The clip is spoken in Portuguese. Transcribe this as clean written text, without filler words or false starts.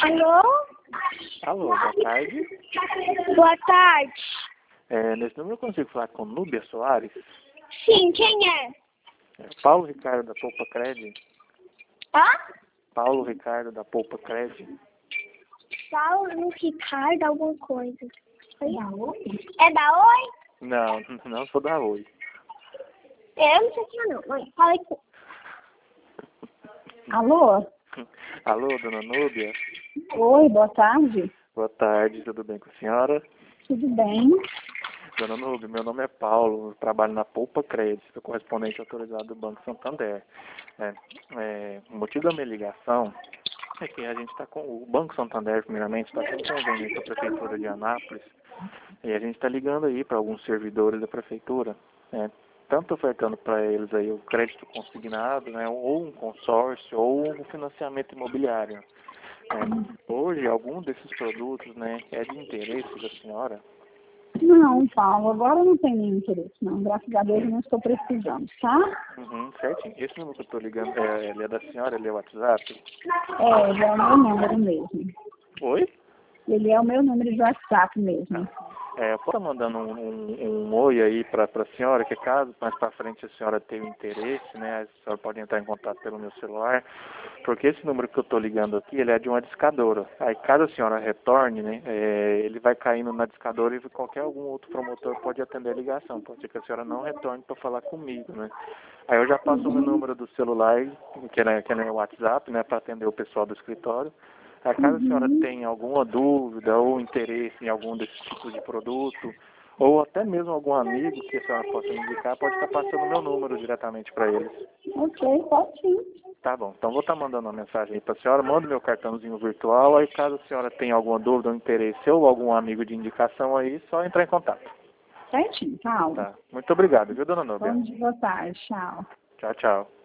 Alô? Alô, boa tarde. Boa tarde. Nesse número eu consigo falar com Núbia Soares? Sim, quem é? Paulo Ricardo da Poupa Cred. Hã? Paulo Ricardo da Poupa Cred. Paulo Ricardo alguma coisa. É da Oi? É da Oi? Não, não sou da Oi. Eu não sei quem é não, mãe. Fala aqui. Alô? Alô, dona Núbia? Oi, boa tarde. Boa tarde, tudo bem com a senhora? Tudo bem? Dona Núbia, meu nome é Paulo, eu trabalho na Poupa Cred, sou correspondente autorizado do Banco Santander. O motivo da minha ligação é que a gente está com o Banco Santander, primeiramente, está com um convênio com a Prefeitura de Anápolis, e a gente está ligando aí para alguns servidores da Prefeitura, tanto ofertando para eles aí o crédito consignado, ou um consórcio, ou um financiamento imobiliário. Hoje, algum desses produtos, é de interesse da senhora? Não, Paulo, agora não tem nenhum interesse, não. Graças a Deus eu não estou precisando, tá? Certinho. Esse número que eu estou ligando, ele é da senhora, ele é o WhatsApp? Ele é o meu número mesmo. Oi? Ele é o meu número de WhatsApp mesmo. Eu posso estar mandando um oi aí para a senhora, que caso mais para frente a senhora tenha interesse, a senhora pode entrar em contato pelo meu celular, porque esse número que eu estou ligando aqui, ele é de uma discadora. Aí caso a senhora retorne, ele vai caindo na discadora e algum outro promotor pode atender a ligação. Pode ser que a senhora não retorne para falar comigo, Aí eu já passo o meu número do celular, que é no WhatsApp, para atender o pessoal do escritório. Caso a senhora tenha alguma dúvida ou interesse em algum desses tipos de produto, ou até mesmo algum amigo que a senhora possa me indicar, pode estar passando o meu número diretamente para eles. Ok, pode sim. Tá bom, então vou estar mandando uma mensagem aí para a senhora, manda meu cartãozinho virtual, aí caso a senhora tenha alguma dúvida ou interesse ou algum amigo de indicação aí, só entrar em contato. Certinho, Paulo. Tá. Muito obrigado, viu, dona Núbia? Boa tarde, tchau. Tchau, tchau.